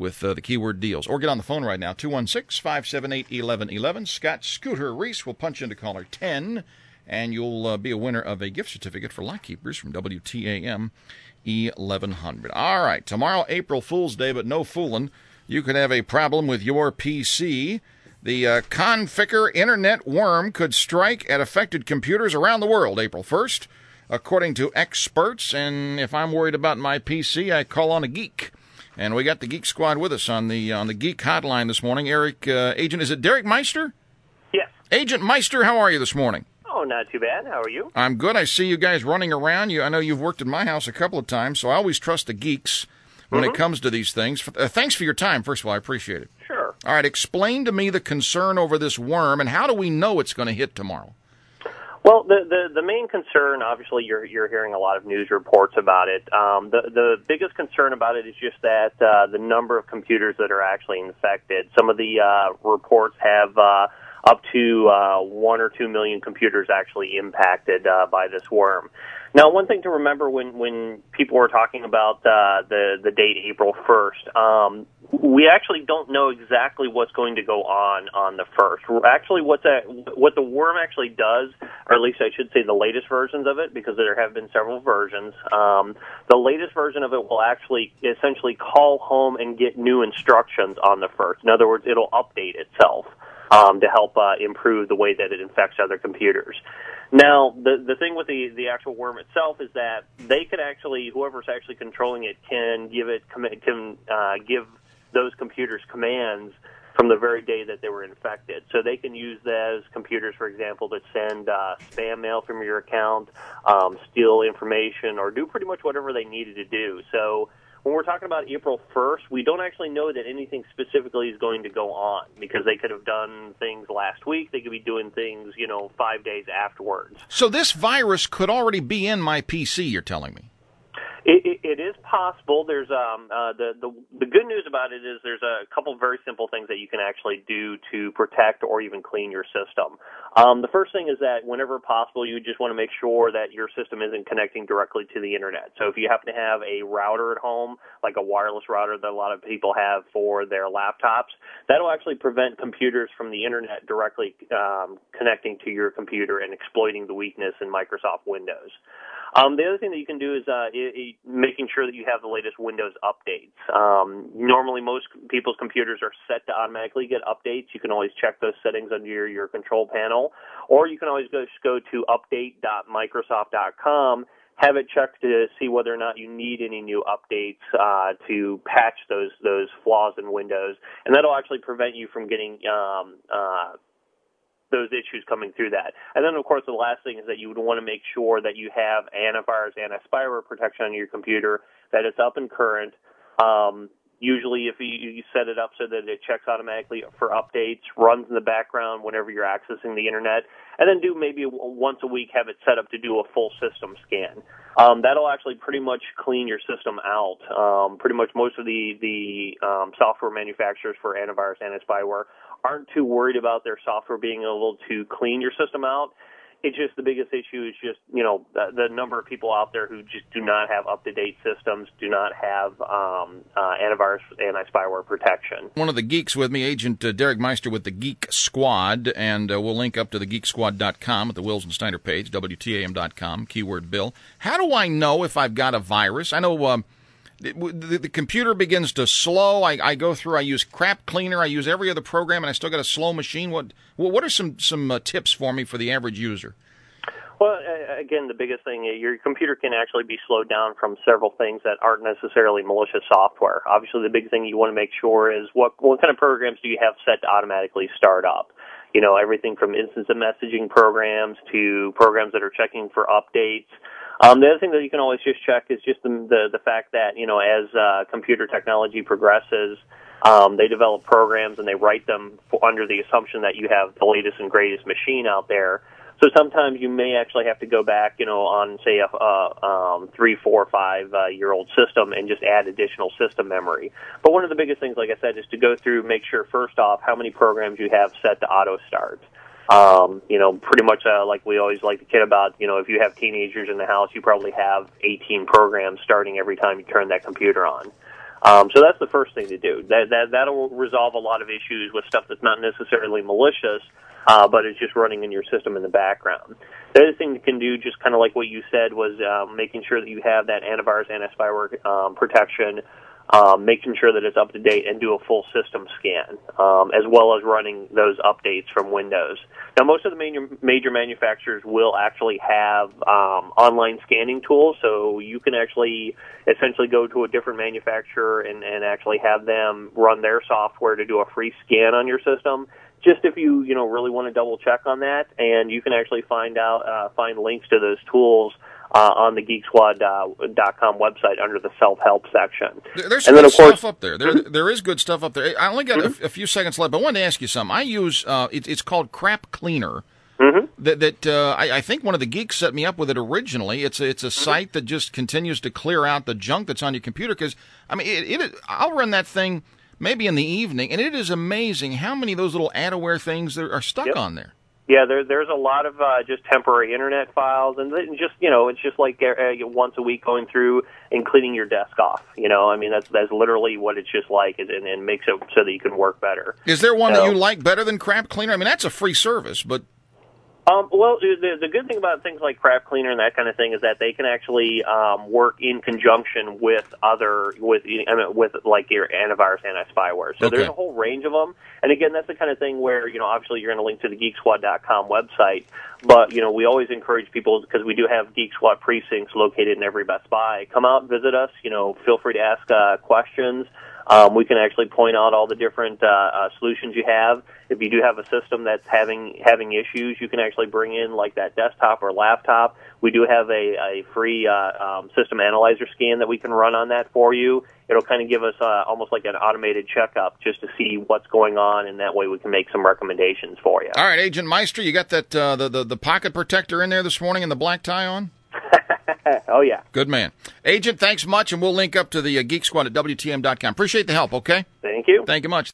with the keyword deals. Or get on the phone right now, 216-578-1111. Scott Scooter Reese will punch into caller 10, and you'll be a winner of a gift certificate for Lock Keepers from WTAM 1100. All right, tomorrow, April Fool's Day, but no fooling. You could have a problem with your PC. The Conficker Internet worm could strike at affected computers around the world April 1st, according to experts. And if I'm worried about my PC, I call on a geek. And we got the Geek Squad with us on the Geek Hotline this morning. Eric, Agent, is it Derek Meister? Yes. Agent Meister, how are you this morning? Oh, not too bad. How are you? I'm good. I see you guys running around. I know you've worked at my house a couple of times, so I always trust the geeks when it comes to these things. Thanks for your time, first of all. I appreciate it. Sure. All right, explain to me the concern over this worm, and how do we know it's going to hit tomorrow? Well, the main concern, obviously, you're hearing a lot of news reports about it. The biggest concern about it is just that the number of computers that are actually infected. Some of the reports have up to 1 or 2 million computers actually impacted by this worm. Now, one thing to remember when people were talking about the date April 1st, we actually don't know exactly what's going to go on the 1st. Actually, what the worm actually does, or at least I should say the latest versions of it, because there have been several versions, the latest version of it will actually essentially call home and get new instructions on the 1st. In other words, it'll update itself to help improve the way that it infects other computers. Now, the thing with the actual worm itself is that they could actually, whoever's actually controlling it can give those computers commands from the very day that they were infected. So they can use those computers, for example, to send spam mail from your account, steal information, or do pretty much whatever they needed to do. So when we're talking about April 1st, we don't actually know that anything specifically is going to go on, because they could have done things last week. They could be doing things, 5 days afterwards. So this virus could already be in my PC, you're telling me? It is possible. There's the good news about it is there's a couple very simple things that you can actually do to protect or even clean your system. The first thing is that whenever possible, you just want to make sure that your system isn't connecting directly to the internet. So if you happen to have a router at home, like a wireless router that a lot of people have for their laptops, that'll actually prevent computers from the internet directly connecting to your computer and exploiting the weakness in Microsoft Windows. The other thing that you can do is making sure that you have the latest Windows updates. Normally, most people's computers are set to automatically get updates. You can always check those settings under your control panel, or you can always just go to update.microsoft.com, have it checked to see whether or not you need any new updates to patch those flaws in Windows, and that'll actually prevent you from getting those issues coming through that. And then, of course, the last thing is that you would want to make sure that you have antivirus, anti-spyware protection on your computer, that it's up and current. Usually, if you set it up so that it checks automatically for updates, runs in the background whenever you're accessing the internet, and then do maybe once a week have it set up to do a full system scan. That'll actually pretty much clean your system out. Pretty much most of the software manufacturers for antivirus, anti-spyware aren't too worried about their software being able to clean your system out. It's just the biggest issue is just, the number of people out there who just do not have up-to-date systems, do not have antivirus, anti-spyware protection. One of the geeks with me, Agent Derek Meister with the Geek Squad, and we'll link up to the geeksquad.com at the Wills and Snyder page, WTAM.com, keyword Bill. How do I know if I've got a virus? I know the computer begins to slow. I go through, I use Crap Cleaner, I use every other program, and I still got a slow machine. What are some tips for me for the average user? Well, again, the biggest thing, your computer can actually be slowed down from several things that aren't necessarily malicious software. Obviously, the big thing you want to make sure is what kind of programs do you have set to automatically start up? Everything from instant messaging programs to programs that are checking for updates. The other thing that you can always just check is just the fact that, as computer technology progresses, they develop programs and they write them under the assumption that you have the latest and greatest machine out there. So sometimes you may actually have to go back, on, say, a 3, 4, 5-year-old system and just add additional system memory. But one of the biggest things, like I said, is to go through, make sure, first off, how many programs you have set to auto-start. Pretty much like we always like to kid about, if you have teenagers in the house, you probably have 18 programs starting every time you turn that computer on. So that's the first thing to do. That'll resolve a lot of issues with stuff that's not necessarily malicious, but it's just running in your system in the background. The other thing you can do, just kind of like what you said, was making sure that you have that antivirus, anti-spyware protection, making sure that it's up to date, and do a full system scan, as well as running those updates from Windows. Now, most of the major manufacturers will actually have online scanning tools, so you can actually essentially go to a different manufacturer and actually have them run their software to do a free scan on your system. Just if you really want to double check on that, and you can actually find links to those tools on the GeekSquad.com website under the self-help section. There's some good stuff up there. There is good stuff up there. I only got a few seconds left, but I wanted to ask you something. I use it's called Crap Cleaner. I think one of the geeks set me up with it originally. It's a site that just continues to clear out the junk that's on your computer. Because I'll run that thing maybe in the evening, and it is amazing how many of those little adware things are stuck on there. Yeah, there's a lot of just temporary internet files, and just it's just like once a week going through and cleaning your desk off. That's literally what it's just like, and makes it so that you can work better. Is there one that you like better than Crap Cleaner? That's a free service, but well, the good thing about things like Crap Cleaner and that kind of thing is that they can actually work in conjunction with like your antivirus, anti-spyware. So there's a whole range of them. And again, that's the kind of thing where obviously you're going to link to the GeekSquad.com website, but we always encourage people, because we do have Geek Squad precincts located in every Best Buy. Come out and visit us. Feel free to ask questions. We can actually point out all the different solutions you have. If you do have a system that's having issues, you can actually bring in like that desktop or laptop. We do have a free system analyzer scan that we can run on that for you. It'll kind of give us almost like an automated checkup just to see what's going on, and that way we can make some recommendations for you. All right, Agent Meister, you got that the pocket protector in there this morning and the black tie on? Oh, yeah. Good man. Agent, thanks much, and we'll link up to the Geek Squad at WTM.com. Appreciate the help, okay? Thank you. Thank you much.